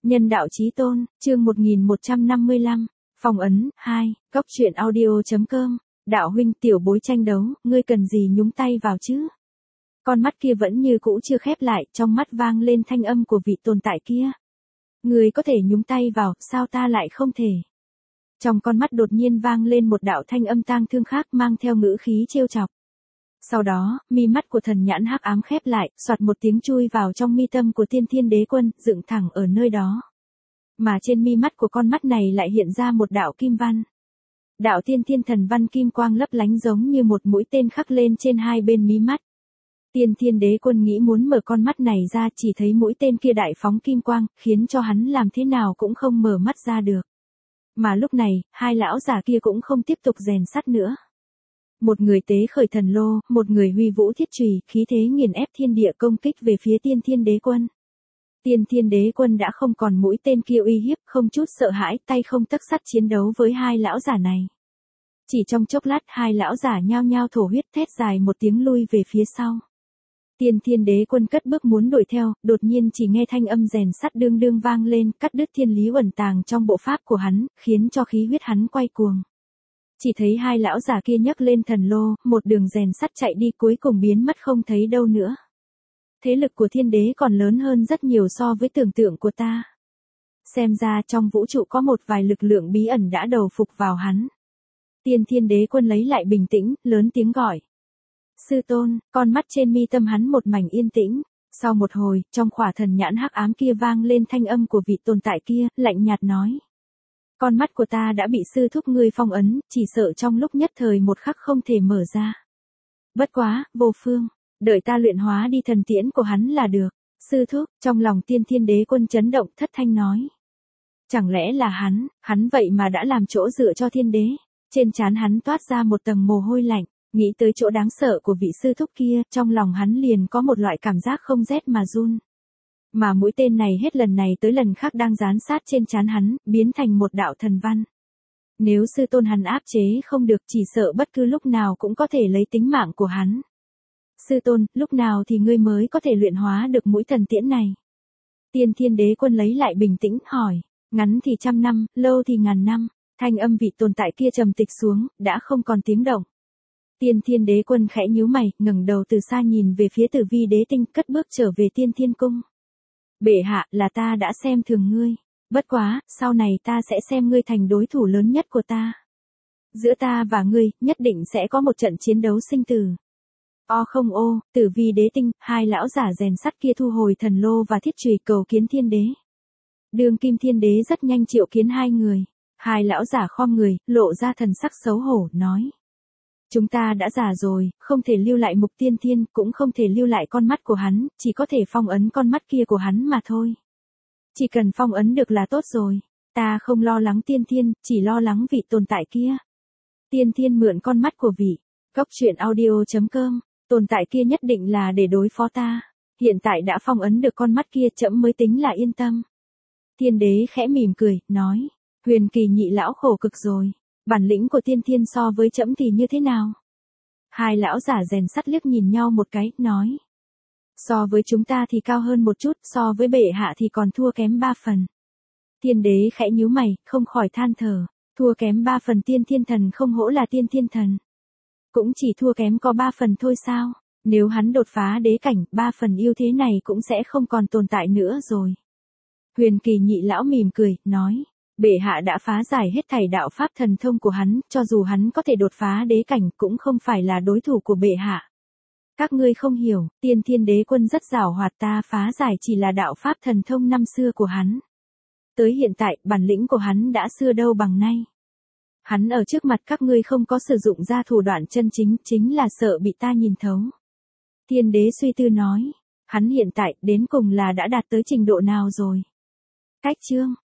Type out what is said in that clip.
Nhân đạo chí tôn, chương 1155, phong ấn, 2, góc truyện audio.com, đạo huynh tiểu bối tranh đấu, ngươi cần gì nhúng tay vào chứ? Con mắt kia vẫn như cũ chưa khép lại, trong mắt vang lên thanh âm của vị tồn tại kia. Ngươi có thể nhúng tay vào, sao ta lại không thể? Trong con mắt đột nhiên vang lên một đạo thanh âm tang thương khác mang theo ngữ khí trêu chọc. Sau đó, mi mắt của thần nhãn hắc ám khép lại, soạt một tiếng chui vào trong mi tâm của Tiên Thiên Đế Quân, dựng thẳng ở nơi đó. Mà trên mi mắt của con mắt này lại hiện ra một đạo kim văn. Đạo Tiên Thiên thần văn kim quang lấp lánh giống như một mũi tên khắc lên trên hai bên mí mắt. Tiên Thiên Đế Quân nghĩ muốn mở con mắt này ra, chỉ thấy mũi tên kia đại phóng kim quang, khiến cho hắn làm thế nào cũng không mở mắt ra được. Mà lúc này, hai lão già kia cũng không tiếp tục rèn sắt nữa. Một người tế khởi thần lô, một người huy vũ thiết chùy, khí thế nghiền ép thiên địa công kích về phía Tiên Thiên Đế Quân. Tiên Thiên Đế Quân đã không còn mũi tên kia uy hiếp, không chút sợ hãi, tay không tấc sắt chiến đấu với hai lão giả này. Chỉ trong chốc lát, hai lão giả nhao nhao thổ huyết thét dài một tiếng lui về phía sau. Tiên Thiên Đế Quân cất bước muốn đuổi theo, đột nhiên chỉ nghe thanh âm rèn sắt đương đương vang lên, cắt đứt thiên lý uẩn tàng trong bộ pháp của hắn, khiến cho khí huyết hắn quay cuồng. Chỉ thấy hai lão già kia nhấc lên thần lô, một đường rèn sắt chạy đi cuối cùng biến mất không thấy đâu nữa. Thế lực của thiên đế còn lớn hơn rất nhiều so với tưởng tượng của ta. Xem ra trong vũ trụ có một vài lực lượng bí ẩn đã đầu phục vào hắn. Tiên Thiên Đế Quân lấy lại bình tĩnh, lớn tiếng gọi. Sư tôn, con mắt trên mi tâm hắn một mảnh yên tĩnh. Sau một hồi, trong khỏa thần nhãn hắc ám kia vang lên thanh âm của vị tồn tại kia, lạnh nhạt nói. Con mắt của ta đã bị sư thúc ngươi phong ấn, chỉ sợ trong lúc nhất thời một khắc không thể mở ra. Bất quá, vô phương, đợi ta luyện hóa đi thần tiễn của hắn là được. Sư thúc, trong lòng Tiên Thiên Đế Quân chấn động thất thanh nói. Chẳng lẽ là hắn vậy mà đã làm chỗ dựa cho thiên đế. Trên trán hắn toát ra một tầng mồ hôi lạnh, nghĩ tới chỗ đáng sợ của vị sư thúc kia, trong lòng hắn liền có một loại cảm giác không rét mà run. Mà mũi tên này hết lần này tới lần khác đang dán sát trên trán hắn, biến thành một đạo thần văn. Nếu sư tôn hắn áp chế không được, chỉ sợ bất cứ lúc nào cũng có thể lấy tính mạng của hắn. Sư tôn, lúc nào thì ngươi mới có thể luyện hóa được mũi thần tiễn này? Tiên Thiên Đế Quân lấy lại bình tĩnh, hỏi. Ngắn thì 100 năm, lâu thì ngàn năm. Thanh âm vị tồn tại kia trầm tịch xuống, đã không còn tiếng động. Tiên Thiên Đế Quân khẽ nhíu mày, ngẩng đầu từ xa nhìn về phía Tử Vi Đế Tinh, cất bước trở về Tiên Thiên Cung. Bệ hạ, là ta đã xem thường ngươi. Bất quá, sau này ta sẽ xem ngươi thành đối thủ lớn nhất của ta. Giữa ta và ngươi, nhất định sẽ có một trận chiến đấu sinh tử. Không ô, Tử Vi Đế Tinh, hai lão giả rèn sắt kia thu hồi thần lô và thiết chùy cầu kiến thiên đế. Đường Kim Thiên Đế rất nhanh triệu kiến hai người. Hai lão giả khom người, lộ ra thần sắc xấu hổ, nói. Chúng ta đã già rồi, không thể lưu lại Mục Tiên Thiên, cũng không thể lưu lại con mắt của hắn, chỉ có thể phong ấn con mắt kia của hắn mà thôi. Chỉ cần phong ấn được là tốt rồi. Ta không lo lắng Tiên Thiên, chỉ lo lắng vị tồn tại kia. Tiên Thiên mượn con mắt của vị. Góc truyện audio.com, tồn tại kia nhất định là để đối phó ta. Hiện tại đã phong ấn được con mắt kia, trẫm mới tính là yên tâm. Thiên đế khẽ mỉm cười, nói. Huyền Kỳ nhị lão khổ cực rồi. Bản lĩnh của Tiên Thiên so với trẫm thì như thế nào? Hai lão giả rèn sắt liếc nhìn nhau một cái, nói. So với chúng ta thì cao hơn một chút, so với bệ hạ thì còn thua kém 3 phần. Thiên đế khẽ nhíu mày, không khỏi than thở. Thua kém 3 phần Tiên Thiên thần không hổ là Tiên Thiên thần. Cũng chỉ thua kém có 3 phần thôi sao? Nếu hắn đột phá đế cảnh, 3 phần ưu thế này cũng sẽ không còn tồn tại nữa rồi. Huyền Kỳ nhị lão mỉm cười, nói. Bệ hạ đã phá giải hết thảy đạo pháp thần thông của hắn, cho dù hắn có thể đột phá đế cảnh cũng không phải là đối thủ của bệ hạ. Các ngươi không hiểu, Tiên Thiên Đế Quân rất giàu hoạt, ta phá giải chỉ là đạo pháp thần thông năm xưa của hắn. Tới hiện tại, bản lĩnh của hắn đã xưa đâu bằng nay. Hắn ở trước mặt các ngươi không có sử dụng ra thủ đoạn chân chính, chính là sợ bị ta nhìn thấu. Thiên đế suy tư nói, hắn hiện tại đến cùng là đã đạt tới trình độ nào rồi? Cách chương